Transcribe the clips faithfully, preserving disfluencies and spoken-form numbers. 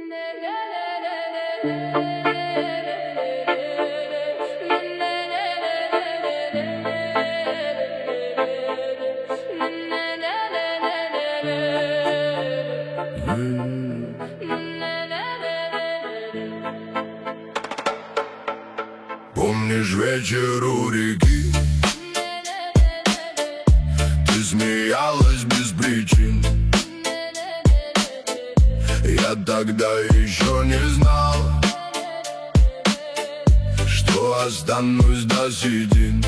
Помнишь вечер у реки? Ты смеялась без причин. Я тогда еще не знал, что останусь до седин.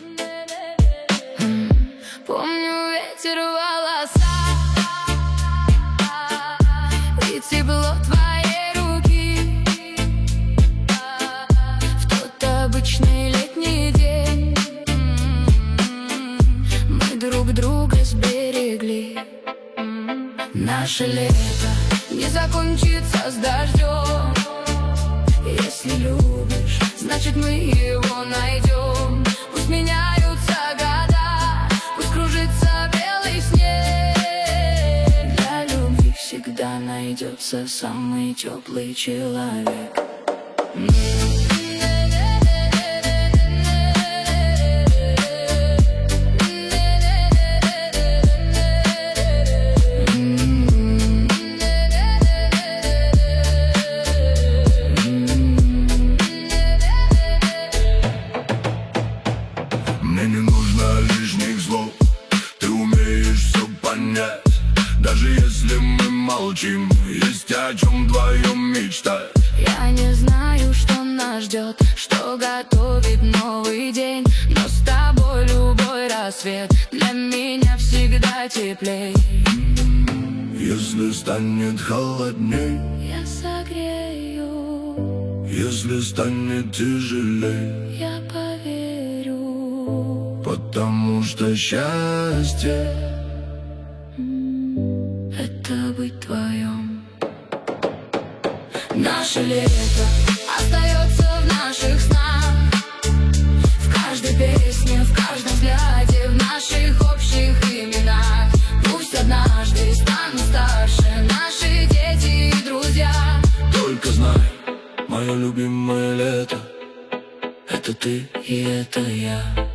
Помню ветер в волосах и тепло твоей руки в тот обычный летний день. Мы друг друга сберегли. Наше лето не закончится с дождем. Если любишь, значит мы его найдем. Пусть меняются года, пусть кружится белый снег. Для любви всегда найдется самый теплый человек. Мне не нужно лишних слов, ты умеешь все понять. Даже если мы молчим, есть о чем вдвоем мечтать. Я не знаю, что нас ждет, что готовит новый день, но с тобой любой рассвет для меня всегда теплей. Если станет холодней, Я согрею. если станет тяжелей, Я поверю. потому что счастье — это быть вдвоем. Наше лето остается в наших снах, в каждой песне, в каждом взгляде, в наших общих именах. Пусть однажды станут старше наши дети и друзья. Только знай, мое любимое лето — это ты и это я.